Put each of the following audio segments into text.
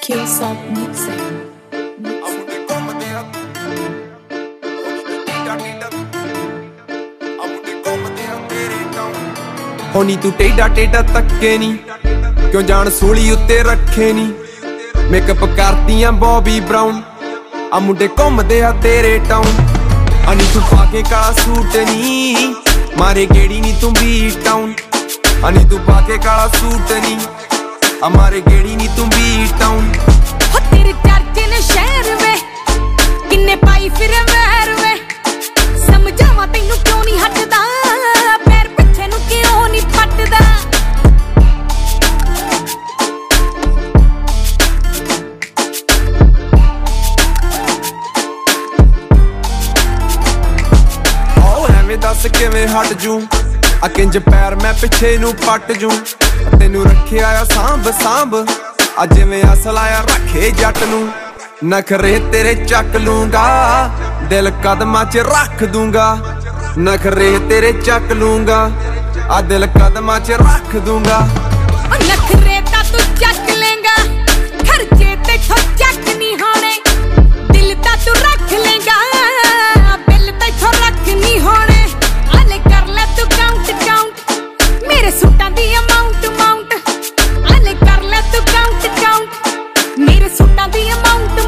Killsop Mixing. ਹੋਣੀ ਤੂੰ ਟੇਡਾ ਟੇਡਾ ਤੱਕੇ ਨੀ ਕਿਉਂ ਜਾਣ ਸੂਲੀ ਉੱਤੇ ਰੱਖੇ ਨੀ ਮੇਕਅਪ ਕਰਦੀਆਂ ਬੌਬੀ ਬਰਾਊਨ ਆ ਮੁੰਡੇ ਘੁੰਮਦੇ ਆ ਤੇਰੇ ਟਾਊਨ ਅਨੀ ਤੂੰ ਪਾ ਕੇ ਕਾਲਾ ਸੂਟ ਨੀ ਮਾਰੇ ਗੇੜੀ ਨੀ ਤੂੰ ਬੀ ਟਾਊਨ ਅਨੀ ਤੂੰ ਪਾ ਕੇ ਕਾਲਾ ਸੂਟ ਨੀ ਆ ਮਾਰੇ ਗੇੜੀ ਨੀ ਤੂੰ ਬੀ ਟਾਊਨ ਹੋ ਤੇਰੇ ਚਰਚੇ ਨੇ ਸ਼ਹਿਰ ਵੇ ਕਿੰਨੇ ਪਾਈ ਫਿਰ ਮਹਿਰ ਵੇ ਸਮਝਾਵਾਂ ਤੈਨੂੰ ਕਿਉਂ ਨਹੀਂ ਹਟਦਾ ਪੈਰ ਪਿੱਛੇ ਨੂੰ ਕਿਉਂ ਨਹੀਂ ਪੱਟਦਾ ਦੱਸ ਕਿਵੇਂ ਹਟ ਜੂ ਆ ਕਿੰਜ ਪੈਰ ਮੈਂ ਪਿੱਛੇ ਨੂੰ ਪੱਟ ਜੂ ਤੈਨੂੰ ਰੱਖਿਆ ਆ ਸਾਂਭ ਸਾਂਭ ਆ ਜਿਵੇਂ ਅਸਲ ਆਇਆ ਰੱਖੇ ਜੱਟ ਨੂੰ ਨਖਰੇ ਤੇਰੇ ਚੱਕ ਲੂੰਗਾ ਦਿਲ ਕਦਮਾਂ 'ਚ ਰੱਖ ਦੂੰਗਾ ਨਖਰੇ ਤੇਰੇ ਚੱਕ ਲੂੰਗਾ ਆ ਦਿਲ ਕਦਮਾਂ 'ਚ ਰੱਖ ਦੂੰਗਾ ਨਖਰੇ ਤਾਂ ਤੂੰ ਚੱਕ ਲੇਂਗਾ ਖਰਚੇ ਤੇਥੋਂ ਚੱਕ ਨਹੀਂ ਹੋਣੇ ਦਿਲ ਤਾਂ ਤੂੰ ਰੱਖ ਲੇਂਗਾ ਬਿੱਲ ਤੇਥੋਂ ਰੱਖ ਨਹੀਂ ਹੋਣੇ ਮੇਰੇ ਸੂਟਾਂ ਦੀ ਅਮਾਉਂਟ ਆਲੇ ਕਰ ਲੈ ਤੂੰ ਕਾਊਂਟ ਮੇਰੇ ਸੂਟਾਂ ਦੀ ਅਮਾਉਂਟ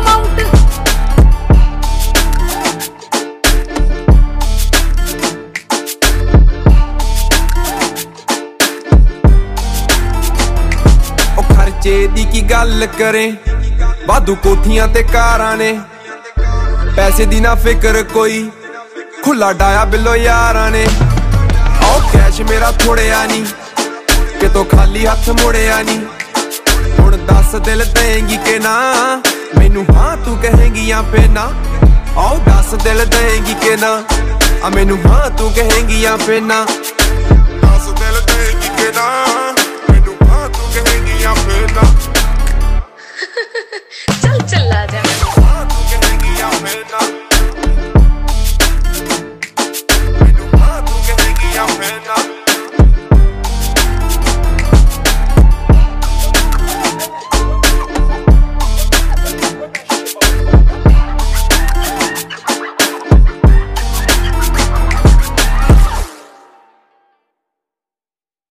ਉਹ ਖਰਚੇ ਦੀ ਕੀ ਗੱਲ ਕਰੇ ਵਾਧੂ ਕੋਠੀਆਂ ਤੇ ਕਾਰਾਂ ਨੇ ਪੈਸੇ ਦੀ ਨਾ ਫਿਕਰ ਕੋਈ ਖੁੱਲਾ ਡਾਇਆ ਬਿੱਲੋ ਯਾਰਾਂ ਨੇ ਕੈਸ਼ ਮੇਰਾ ਥੋੜਿਆ ਨੀ ਕਿਤੋਂ ਖਾਲੀ ਹੱਥ ਮੁੜਿਆ ਨੀ ਹੁਣ ਦੱਸ ਦਿਲ ਦੇਂਗੀ ਕਿ ਨਾ ਮੈਨੂੰ ਹਾਂ ਤੂੰ ਕਹੇਂਗੀ ਜਾਂ ਫੇ ਨਾ ਆਓ ਦੱਸ ਦਿਲ ਦੇਂਗੀ ਕਿ ਨਾ ਆ ਮੈਨੂੰ ਹਾਂ ਤੂੰ ਕਹੇਂਗੀ ਜਾਂ ਫੇ ਨਾ ਦੱਸ ਦਿਲ ਦੇਂਗੀ ਕਿ ਨਾ ਮੈਨੂੰ ਹਾਂ ਤੂੰ ਕਹੇਂਗੀ ਜਾਂ ਫੇ ਨਾ